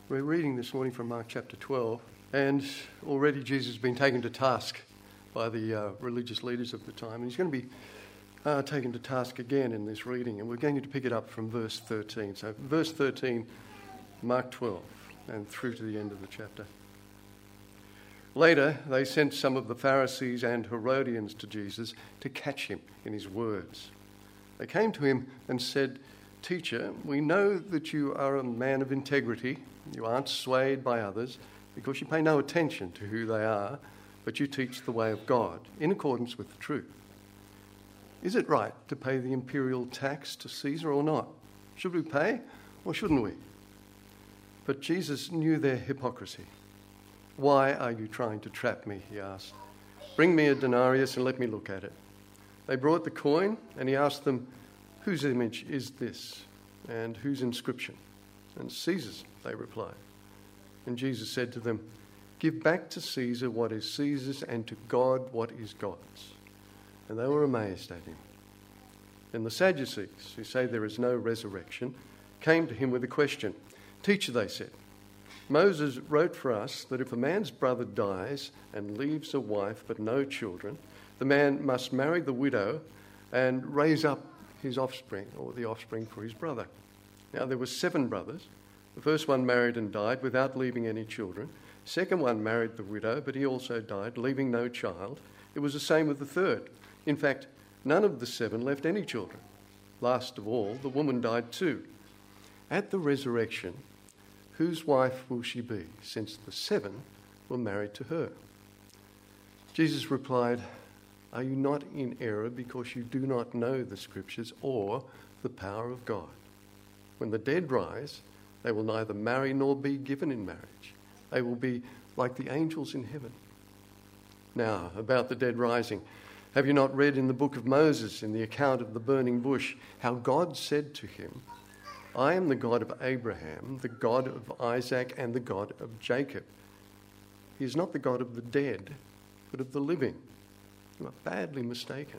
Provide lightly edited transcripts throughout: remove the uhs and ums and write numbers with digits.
We're reading this morning from Mark chapter 12, and already Jesus has been taken to task by the religious leaders of the time, and he's going to be taken to task again in this reading, and we're going to pick it up from verse 13. So verse 13, Mark 12, and through to the end of the chapter. Later, they sent some of the Pharisees and Herodians to Jesus to catch him in his words. They came to him and said, "Teacher, we know that you are a man of integrity. You aren't swayed by others because you pay no attention to who they are, but you teach the way of God in accordance with the truth. Is it right to pay the imperial tax to Caesar or not? Should we pay or shouldn't we?" But Jesus knew their hypocrisy. "Why are you trying to trap me?" he asked. "Bring me a denarius and let me look at it." They brought the coin, and he asked them, "Whose image is this, and whose inscription?" "And Caesar's," they replied. And Jesus said to them, "Give back to Caesar what is Caesar's, and to God what is God's." And they were amazed at him. Then the Sadducees, who say there is no resurrection, came to him with a question. "Teacher," they said, "Moses wrote for us that if a man's brother dies and leaves a wife but no children, the man must marry the widow and raise up his offspring, or the offspring for his brother. Now there were 7 brothers. The first one married and died without leaving any children. The second one married the widow, but he also died, leaving no child. It was the same with the third. In fact, none of the 7 left any children. Last of all, the woman died too. At the resurrection, whose wife will she be, since the 7 were married to her?" Jesus replied, "Are you not in error because you do not know the Scriptures or the power of God? When the dead rise, they will neither marry nor be given in marriage. They will be like the angels in heaven. Now, about the dead rising, have you not read in the book of Moses, in the account of the burning bush, how God said to him, 'I am the God of Abraham, the God of Isaac, and the God of Jacob.' He is not the God of the dead, but of the living. You are badly mistaken."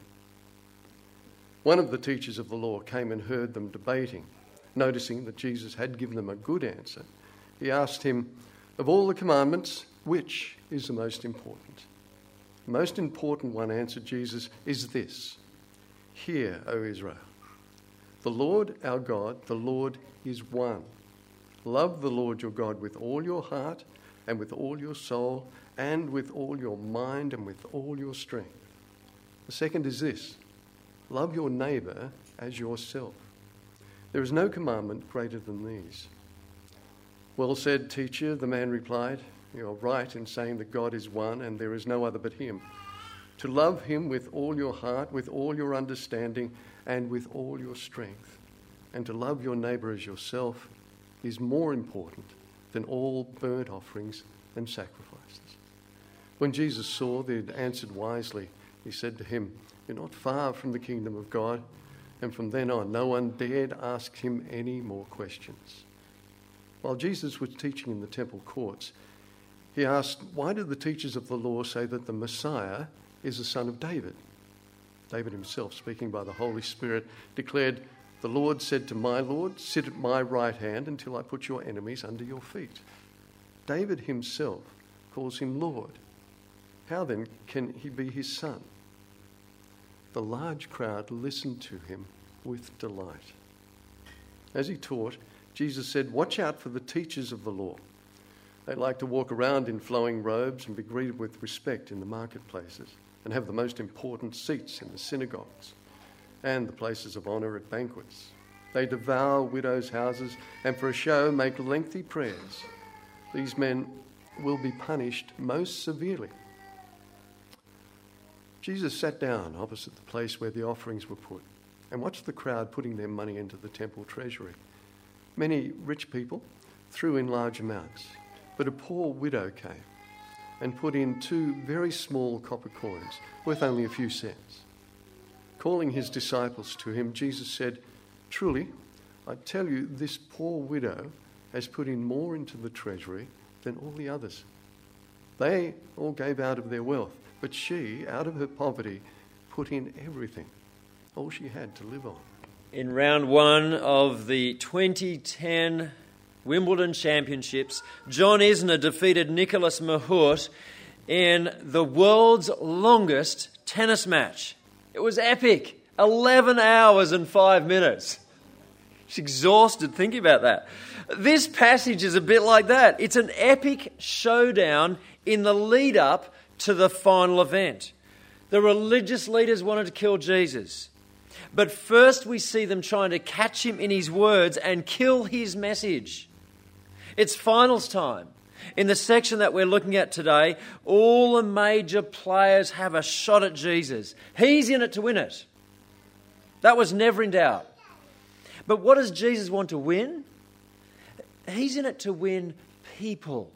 One of the teachers of the law came and heard them debating. Noticing that Jesus had given them a good answer, he asked him, "Of all the commandments, which is the most important?" "The most important one," answered Jesus, "is this: 'Hear, O Israel, the Lord our God, the Lord is one. Love the Lord your God with all your heart and with all your soul and with all your mind and with all your strength. The second is this: love your neighbour as yourself. There is no commandment greater than these.'" "Well said, teacher," the man replied. "You are right in saying that God is one and there is no other but him. To love him with all your heart, with all your understanding, and with all your strength, and to love your neighbour as yourself is more important than all burnt offerings and sacrifices." When Jesus saw they had answered wisely, he said to him, "You're not far from the kingdom of God." And from then on, no one dared ask him any more questions. While Jesus was teaching in the temple courts, he asked, "Why do the teachers of the law say that the Messiah is the son of David?" David himself, speaking by the Holy Spirit, declared, "The Lord said to my Lord, 'Sit at my right hand until I put your enemies under your feet.' David himself calls him Lord. How then can he be his son?" The large crowd listened to him with delight. As he taught, Jesus said, "Watch out for the teachers of the law. They like to walk around in flowing robes and be greeted with respect in the marketplaces and have the most important seats in the synagogues and the places of honour at banquets. They devour widows' houses and for a show make lengthy prayers. These men will be punished most severely." Jesus sat down opposite the place where the offerings were put and watched the crowd putting their money into the temple treasury. Many rich people threw in large amounts, but a poor widow came and put in 2 very small copper coins, worth only a few cents. Calling his disciples to him, Jesus said, "Truly, I tell you, this poor widow has put in more into the treasury than all the others. They all gave out of their wealth, but she, out of her poverty, put in everything, all she had to live on." In round 1 of the 2010 Wimbledon Championships, John Isner defeated Nicholas Mahut in the world's longest tennis match. It was epic. 11 hours and 5 minutes. She's exhausted thinking about that. This passage is a bit like that. It's an epic showdown in the lead up to the final event. The religious leaders wanted to kill Jesus. But first we see them trying to catch him in his words and kill his message. It's finals time. In the section that we're looking at today, all the major players have a shot at Jesus. He's in it to win it. That was never in doubt. But what does Jesus want to win? He's in it to win people.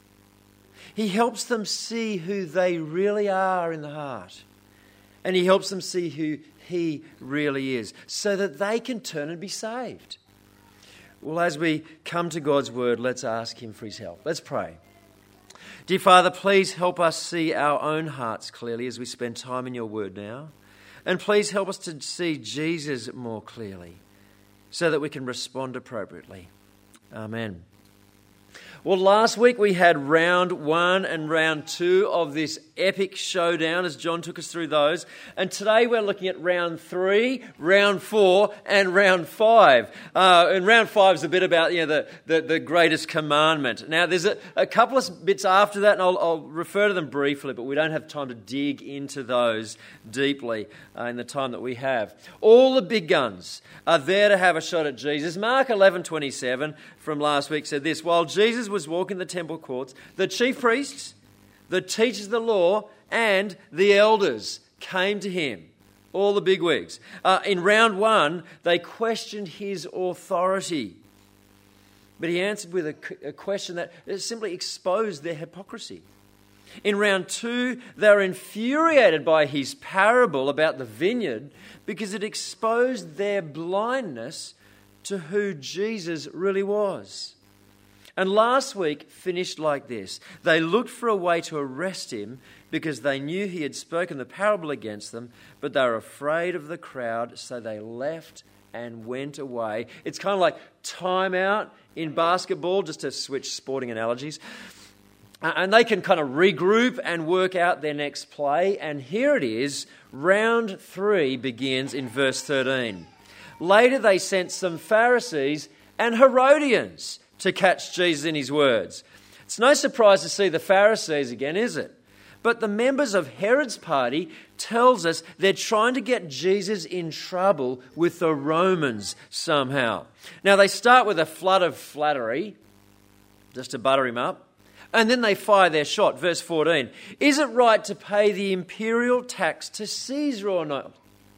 He helps them see who they really are in the heart. And he helps them see who he really is, so that they can turn and be saved. Well, as we come to God's word, let's ask him for his help. Let's pray. Dear Father, please help us see our own hearts clearly as we spend time in your word now. And please help us to see Jesus more clearly so that we can respond appropriately. Amen. Well, last week we had round 1 and round 2 of this epic showdown as John took us through those. And today we're looking at round 3, round 4 and round 5. And round 5 is a bit about the greatest commandment. Now there's a couple of bits after that and I'll refer to them briefly, but we don't have time to dig into those deeply in the time that we have. All the big guns are there to have a shot at Jesus. Mark 11:27 from last week said this: while Jesus was walking the temple courts, the chief priests, the teachers of the law, and the elders came to him. All the bigwigs. In round 1, they questioned his authority. But he answered with a question that simply exposed their hypocrisy. In round 2, they were infuriated by his parable about the vineyard because it exposed their blindness to who Jesus really was. And last week finished like this. They looked for a way to arrest him because they knew he had spoken the parable against them, but they were afraid of the crowd, so they left and went away. It's kind of like timeout in basketball, just to switch sporting analogies. And they can kind of regroup and work out their next play. And here it is, round 3 begins in verse 13. Later they sent some Pharisees and Herodians to catch Jesus in his words. It's no surprise to see the Pharisees again, is it? But the members of Herod's party tells us they're trying to get Jesus in trouble with the Romans somehow. Now they start with a flood of flattery, just to butter him up. And then they fire their shot. Verse 14. Is it right to pay the imperial tax to Caesar or not?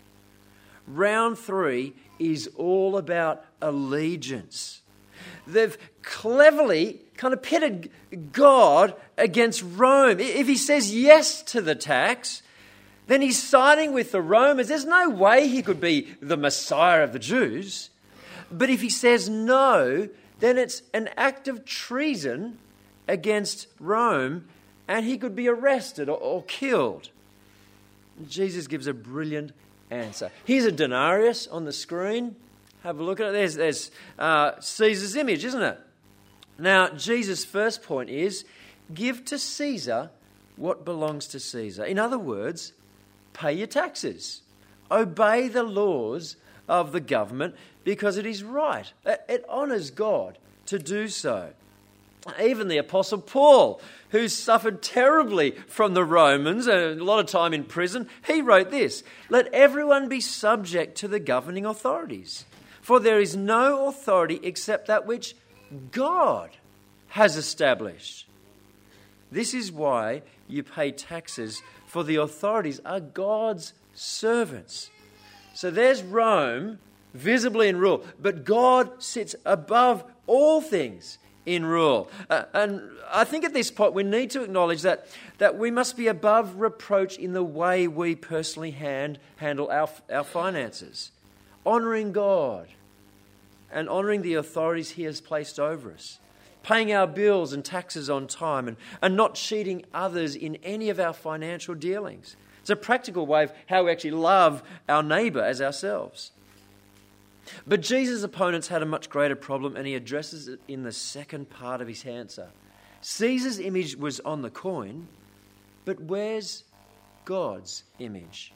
Round 3 is all about allegiance. They've cleverly kind of pitted God against Rome. If he says yes to the tax, then he's siding with the Romans. There's no way he could be the Messiah of the Jews. But if he says no, then it's an act of treason against Rome, and he could be arrested or killed. Jesus gives a brilliant answer. Here's a denarius on the screen. Have a look at it. There's Caesar's image, isn't it? Now, Jesus' first point is, give to Caesar what belongs to Caesar. In other words, pay your taxes. Obey the laws of the government because it is right. It honours God to do so. Even the Apostle Paul, who suffered terribly from the Romans, a lot of time in prison, he wrote this: let everyone be subject to the governing authorities, for there is no authority except that which God has established. This is why you pay taxes, for the authorities are God's servants. So there's Rome, visibly in rule, but God sits above all things in rule. And I think at this point we need to acknowledge that we must be above reproach in the way we personally handle our finances, honouring God and honouring the authorities he has placed over us, paying our bills and taxes on time and not cheating others in any of our financial dealings. It's a practical way of how we actually love our neighbour as ourselves. But Jesus' opponents had a much greater problem, and he addresses it in the second part of his answer. Caesar's image was on the coin, but where's God's image?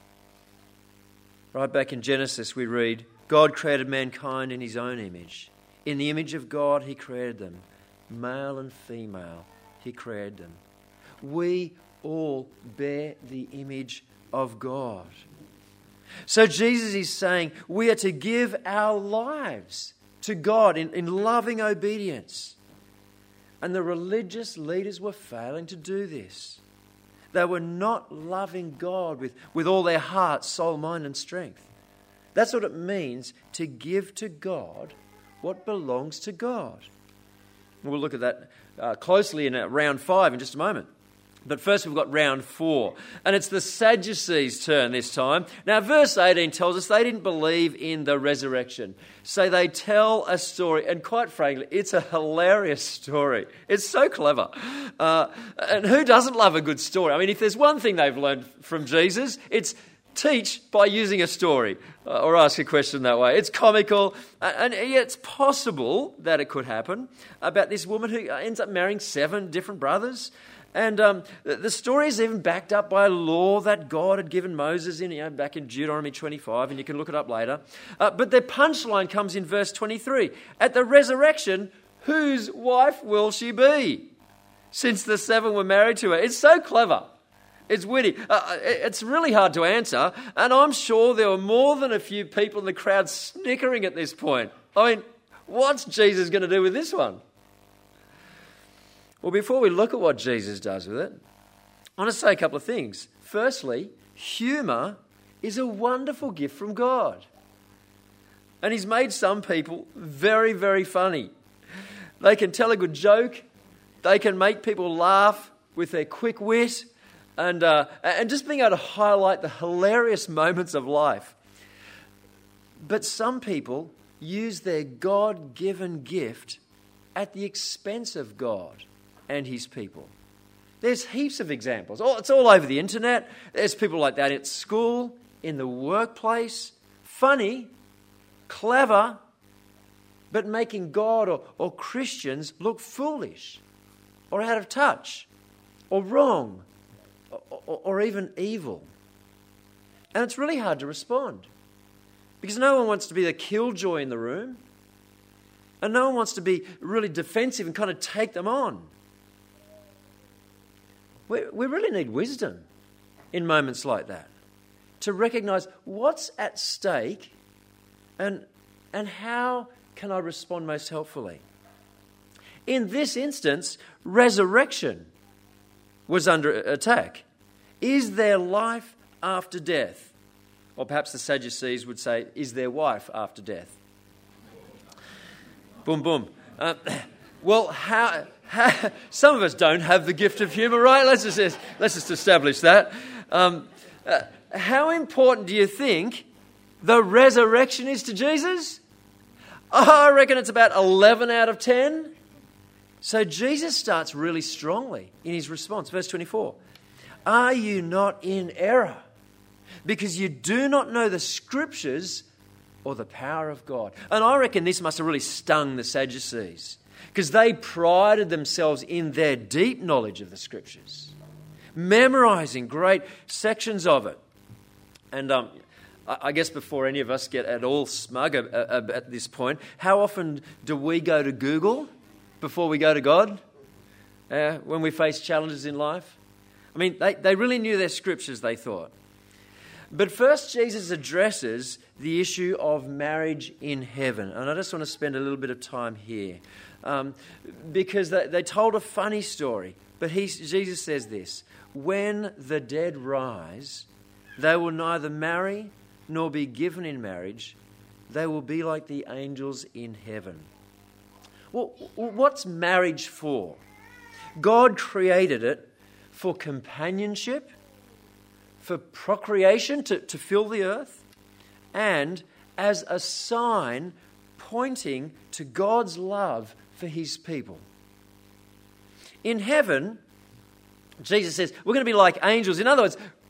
Right back in Genesis we read, God created mankind in his own image. In the image of God he created them. Male and female he created them. We all bear the image of God. So Jesus is saying we are to give our lives to God in loving obedience. And the religious leaders were failing to do this. They were not loving God with all their heart, soul, mind and strength. That's what it means to give to God what belongs to God. We'll look at that closely in round 5 in just a moment. But first we've got round 4, and it's the Sadducees' turn this time. Now verse 18 tells us they didn't believe in the resurrection. So they tell a story, and quite frankly, it's a hilarious story. It's so clever. And who doesn't love a good story? I mean, if there's one thing they've learned from Jesus, it's teach by using a story or ask a question that way. It's comical, and yet it's possible that it could happen about this woman who ends up marrying 7 different brothers. And the story is even backed up by a law that God had given Moses back in Deuteronomy 25, and you can look it up later. But the punchline comes in verse 23. At the resurrection, whose wife will she be? Since the 7 were married to her. It's so clever. It's witty. It's really hard to answer, and I'm sure there were more than a few people in the crowd snickering at this point. I mean, what's Jesus going to do with this one? Well, before we look at what Jesus does with it, I want to say a couple of things. Firstly, humour is a wonderful gift from God. And he's made some people very, very funny. They can tell a good joke. They can make people laugh with their quick wit. And just being able to highlight the hilarious moments of life. But some people use their God-given gift at the expense of God and his people. There's heaps of examples. It's all over the internet. There's people like that at school, in the workplace. Funny, clever, but making God or Christians look foolish or out of touch or wrong or even evil. And it's really hard to respond because no one wants to be the killjoy in the room, and no one wants to be really defensive and kind of take them on. We really need wisdom in moments like that to recognise what's at stake and how can I respond most helpfully. In this instance, resurrection was under attack. Is there life after death? Or perhaps the Sadducees would say, is there wife after death? Boom, boom. Well, how some of us don't have the gift of humour, right? Let's just establish that. How important do you think the resurrection is to Jesus? I reckon it's about 11 out of 10. So Jesus starts really strongly in his response. Verse 24. Are you not in error? Because you do not know the Scriptures or the power of God. And I reckon this must have really stung the Sadducees, because they prided themselves in their deep knowledge of the Scriptures, memorising great sections of it. And I guess before any of us get at all smug at this point, how often do we go to Google before we go to God when we face challenges in life? I mean, they really knew their Scriptures, they thought. But first, Jesus addresses the issue of marriage in heaven. And I just want to spend a little bit of time here. Because they told a funny story. But Jesus says this: when the dead rise, they will neither marry nor be given in marriage. They will be like the angels in heaven. Well, what's marriage for? God created it for companionship, for procreation, to fill the earth, and as a sign pointing to God's love for his people. In heaven, Jesus says, we're going to be like angels. In other words,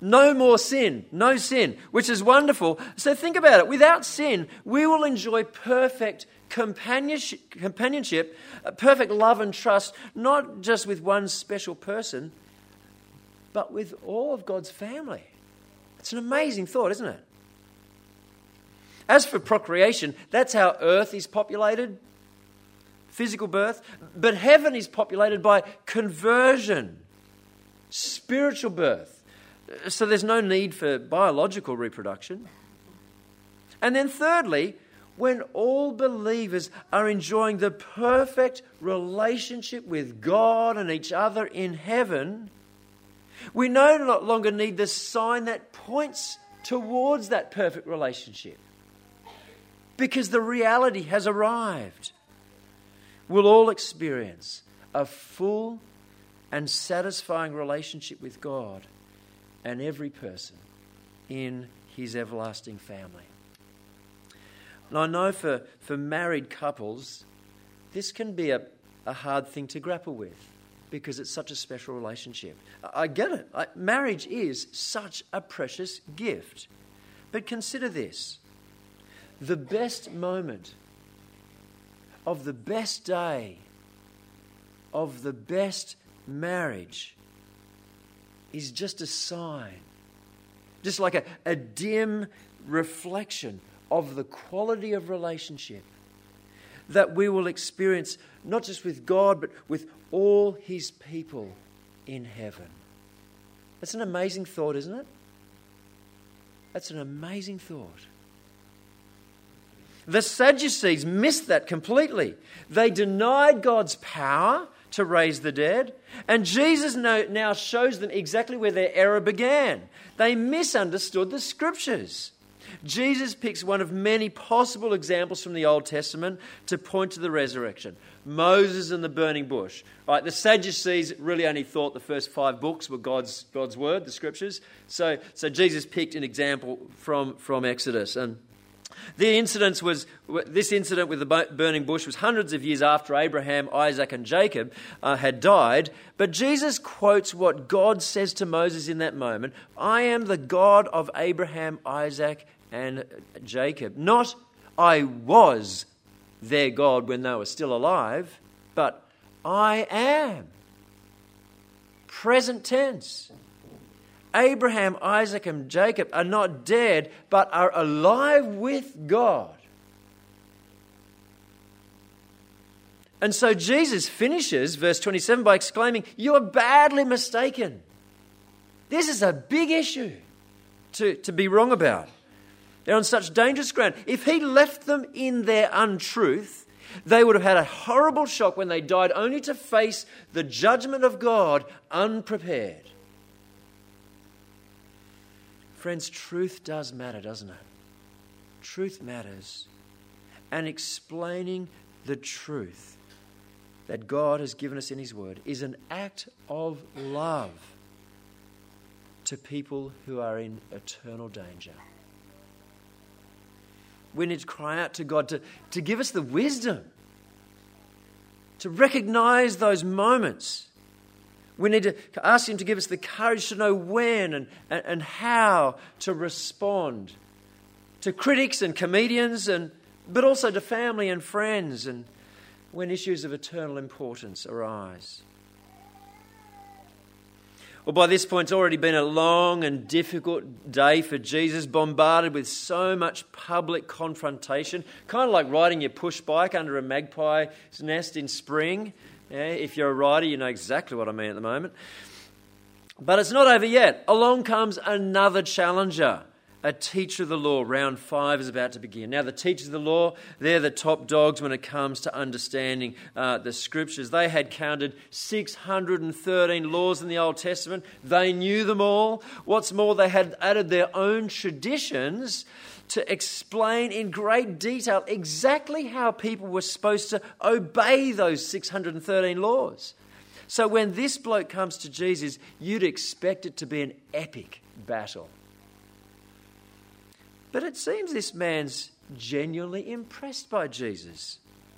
No more sin, no sin, which is wonderful. So think about it. Without sin, we will enjoy perfect companionship, perfect love and trust, not just with one special person, but with all of God's family. It's an amazing thought, isn't it? As for procreation, that's how earth is populated, physical birth, but heaven is populated by conversion, spiritual birth. So there's no need for biological reproduction. And then thirdly, when all believers are enjoying the perfect relationship with God and each other in heaven, we no longer need the sign that points towards that perfect relationship, because the reality has arrived. We'll all experience a full and satisfying relationship with God and every person in his everlasting family. And I know for married couples, this can be a hard thing to grapple with because it's such a special relationship. I get it. Marriage is such a precious gift. But consider this. The best moment of the best day of the best marriage is just a sign, just like a dim reflection of the quality of relationship that we will experience not just with God, but with all his people in heaven. That's an amazing thought, isn't it? That's an amazing thought. The Sadducees missed that completely. They denied God's power to raise the dead, and Jesus now shows them exactly where their error began. They misunderstood the Scriptures. Jesus picks one of many possible examples from the Old Testament to point to the resurrection. Moses and the burning bush. Right, the Sadducees really only thought the first 5 books were God's word, the Scriptures. So Jesus picked an example from Exodus. And this incident with the burning bush was hundreds of years after Abraham, Isaac and Jacob had died. But Jesus quotes what God says to Moses in that moment. I am the God of Abraham, Isaac and Jacob. Not I was their God when they were still alive, but I am. Present tense. Abraham, Isaac and Jacob are not dead, but are alive with God. And so Jesus finishes verse 27 by exclaiming, you are badly mistaken. This is a big issue to be wrong about. They're on such dangerous ground. If he left them in their untruth, they would have had a horrible shock when they died, only to face the judgment of God unprepared. Friends, truth does matter, doesn't it? Truth matters. And explaining the truth that God has given us in his word is an act of love to people who are in eternal danger. We need to cry out to God to give us the wisdom to recognize those moments. We need to ask him to give us the courage to know when and how to respond to critics and comedians, but also to family and friends, and when issues of eternal importance arise. Well, by this point, it's already been a long and difficult day for Jesus, bombarded with so much public confrontation, kind of like riding your push bike under a magpie's nest in spring. Yeah, if you're a rider, you know exactly what I mean at the moment. But it's not over yet. Along comes another challenger, a teacher of the law. Round 5 is about to begin. Now, the teachers of the law, they're the top dogs when it comes to understanding the Scriptures. They had counted 613 laws in the Old Testament. They knew them all. What's more, they had added their own traditions to explain in great detail exactly how people were supposed to obey those 613 laws. So when this bloke comes to Jesus, you'd expect it to be an epic battle. But it seems this man's genuinely impressed by Jesus.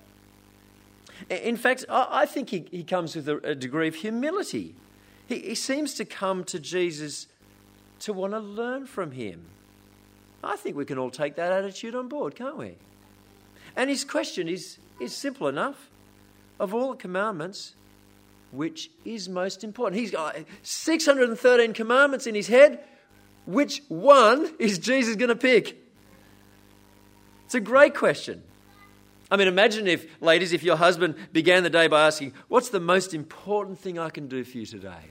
In fact, I think he comes with a degree of humility. He seems to come to Jesus to want to learn from him. I think we can all take that attitude on board, can't we? And his question is simple enough. Of all the commandments, which is most important? He's got 613 commandments in his head. Which one is Jesus going to pick? It's a great question. I mean, imagine if, ladies, if your husband began the day by asking, what's the most important thing I can do for you today?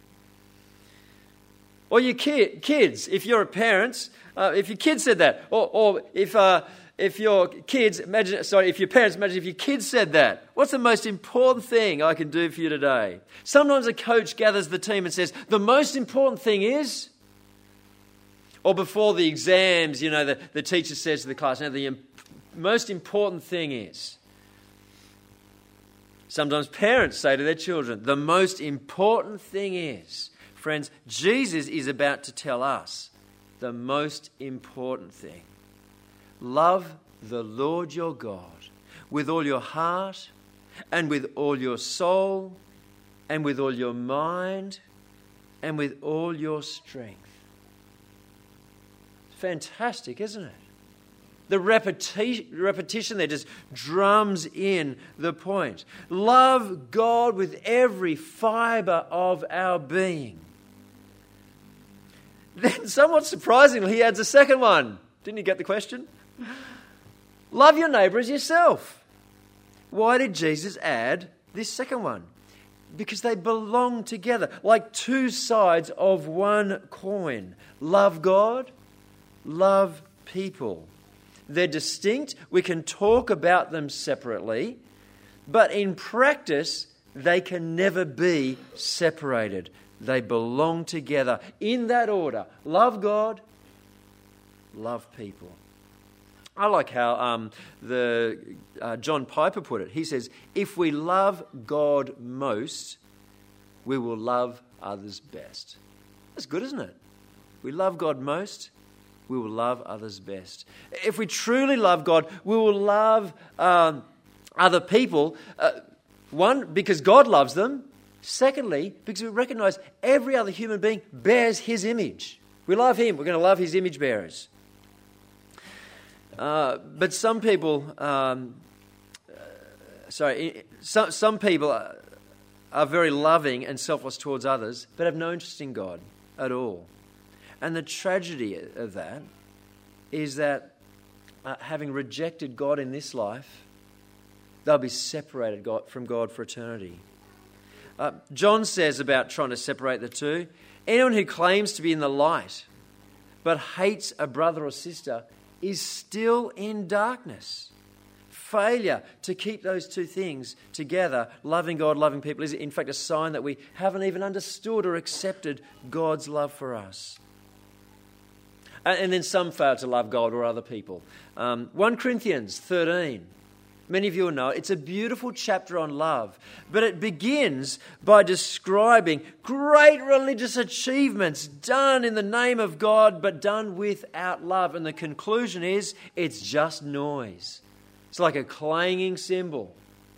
Or your kids, if you're a parent, if your kids said that. Or if your kids, if your parents, imagine if your kids said that. What's the most important thing I can do for you today? Sometimes a coach gathers the team and says, the most important thing is... Or before the exams, the teacher says to the class, the most important thing is. Sometimes parents say to their children, the most important thing is. Friends, Jesus is about to tell us the most important thing. Love the Lord your God with all your heart and with all your soul and with all your mind and with all your strength. Fantastic, isn't it? The repetition there just drums in the point. Love God with every fibre of our being. Then, somewhat surprisingly, he adds a second one. Didn't you get the question? Love your neighbour as yourself. Why did Jesus add this second one? Because they belong together, like two sides of one coin. Love God, love people. They're distinct. We can talk about them separately, but in practice, they can never be separated. They belong together in that order. Love God, love people. I like how John Piper put it. He says, if we love God most, we will love others best. That's good, isn't it? We love God most, we will love others best. If we truly love God, we will love other people. One, because God loves them. Secondly, because we recognize every other human being bears his image. We love him. We're going to love his image bearers. But some people, some people are very loving and selfless towards others, but have no interest in God at all. And the tragedy of that is that having rejected God in this life, they'll be separated from God for eternity. John says about trying to separate the two, anyone who claims to be in the light but hates a brother or sister is still in darkness. Failure to keep those two things together, loving God, loving people, is in fact a sign that we haven't even understood or accepted God's love for us. And then some fail to love God or other people. 1 Corinthians 13. Many of you will know it's a beautiful chapter on love, but it begins by describing great religious achievements done in the name of God, but done without love. And the conclusion is it's just noise. It's like a clanging cymbal.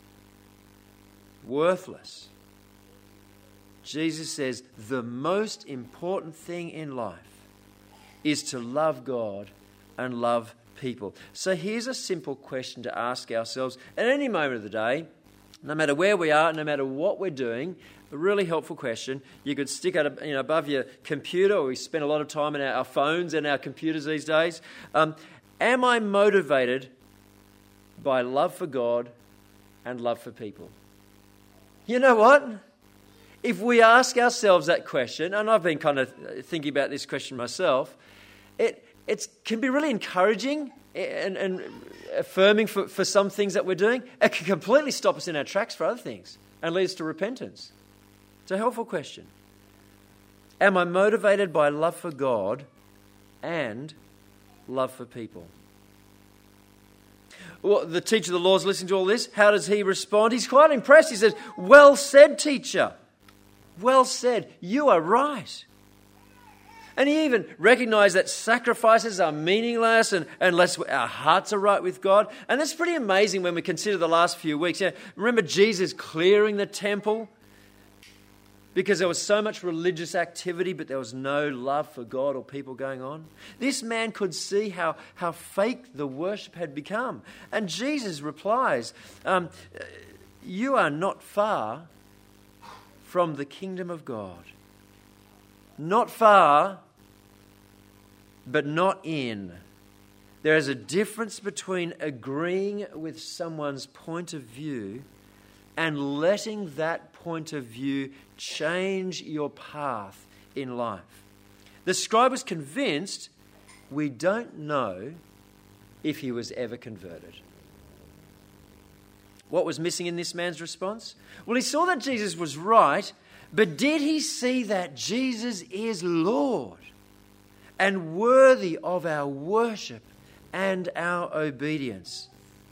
Worthless. Jesus says the most important thing in life is to love God and love people. So here's a simple question to ask ourselves at any moment of the day, no matter where we are, no matter what we're doing. A really helpful question. You could stick it above your computer, or we spend a lot of time on our phones and our computers these days. Am I motivated by love for God and love for people? You know what? If we ask ourselves that question, and I've been kind of thinking about this question myself, it can be really encouraging and affirming for some things that we're doing. It can completely stop us in our tracks for other things and lead us to repentance. It's a helpful question. Am I motivated by love for God and love for people? Well, the teacher of the law is listening to all this. How does he respond? He's quite impressed. He says, "Well said, teacher. Well said. You are right." And he even recognized that sacrifices are meaningless unless our hearts are right with God. And that's pretty amazing when we consider the last few weeks. Remember Jesus clearing the temple? because there was so much religious activity, but there was no love for God or people going on. This man could see how fake the worship had become. And Jesus replies, you are not far from the kingdom of God. Not far, but not in. There is a difference between agreeing with someone's point of view and letting that point of view change your path in life. The scribe was convinced. We don't know if he was ever converted. What was missing in this man's response? Well, he saw that Jesus was right, but did he see that Jesus is Lord and worthy of our worship and our obedience?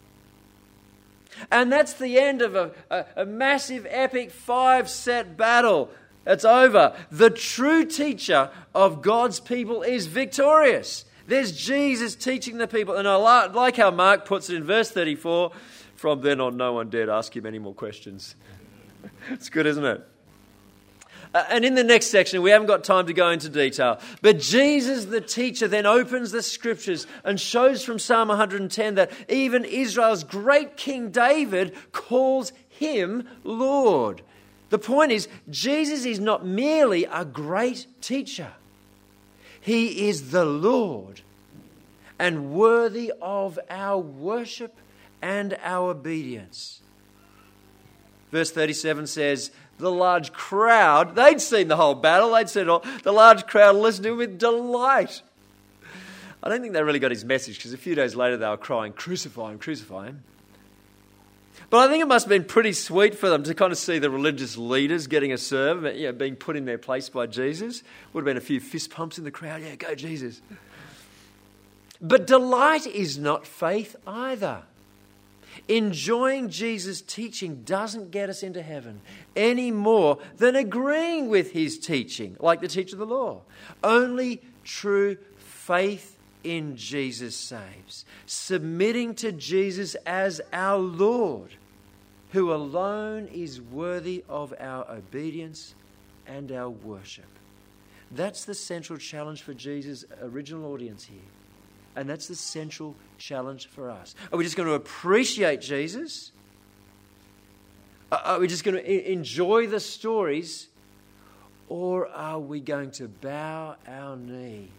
And that's the end of a massive, epic 5-set battle. It's over. The true teacher of God's people is victorious. There's Jesus teaching the people. And I like how Mark puts it in verse 34, from then on no one dared ask him any more questions. It's good, isn't it? And in the next section, we haven't got time to go into detail, but Jesus, the teacher, then opens the scriptures and shows from Psalm 110 that even Israel's great King David calls him Lord. The point is, Jesus is not merely a great teacher. He is the Lord and worthy of our worship and our obedience. Verse 37 says, the large crowd, they'd seen the whole battle, they'd seen it all. The large crowd listened to him with delight. I don't think they really got his message, because a few days later they were crying, crucify him, crucify him. But I think it must have been pretty sweet for them to kind of see the religious leaders getting a serve, being put in their place by Jesus. Would have been a few fist pumps in the crowd. Yeah, go Jesus. But delight is not faith either. Enjoying Jesus' teaching doesn't get us into heaven any more than agreeing with his teaching, like the teacher of the law. Only true faith in Jesus saves. Submitting to Jesus as our Lord, who alone is worthy of our obedience and our worship. That's the central challenge for Jesus' original audience here. And that's the central challenge for us. Are we just going to appreciate Jesus? Are we just going to enjoy the stories? Or are we going to bow our knee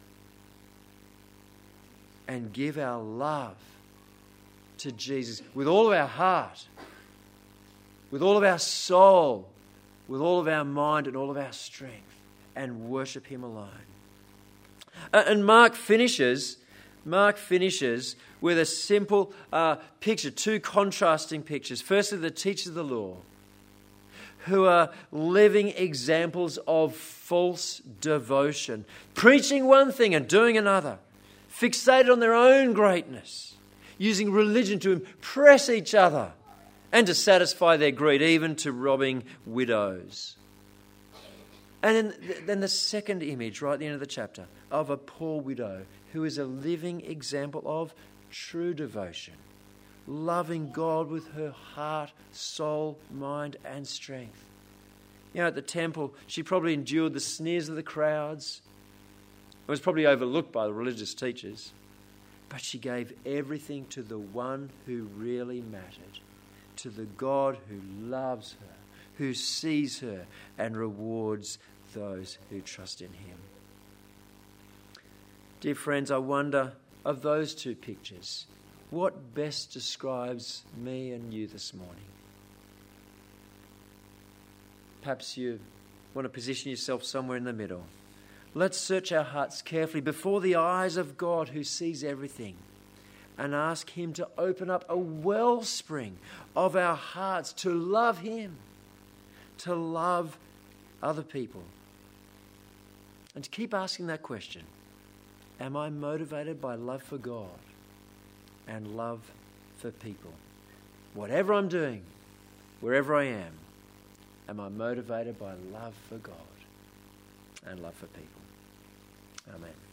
and give our love to Jesus with all of our heart, with all of our soul, with all of our mind and all of our strength, and worship him alone? And Mark finishes with a simple picture, two contrasting pictures. Firstly, the teachers of the law, who are living examples of false devotion, preaching one thing and doing another, fixated on their own greatness, using religion to impress each other and to satisfy their greed, even to robbing widows. And then the second image, right at the end of the chapter, of a poor widow who is a living example of true devotion, loving God with her heart, soul, mind, and strength. At the temple, she probably endured the sneers of the crowds. It was probably overlooked by the religious teachers. But she gave everything to the one who really mattered, to the God who loves her, who sees her and rewards those who trust in him. Dear friends, I wonder, of those two pictures, what best describes me and you this morning? Perhaps you want to position yourself somewhere in the middle. Let's search our hearts carefully before the eyes of God who sees everything, and ask him to open up a wellspring of our hearts to love him, to love other people, and to keep asking that question. Am I motivated by love for God and love for people? Whatever I'm doing, wherever I am I motivated by love for God and love for people? Amen.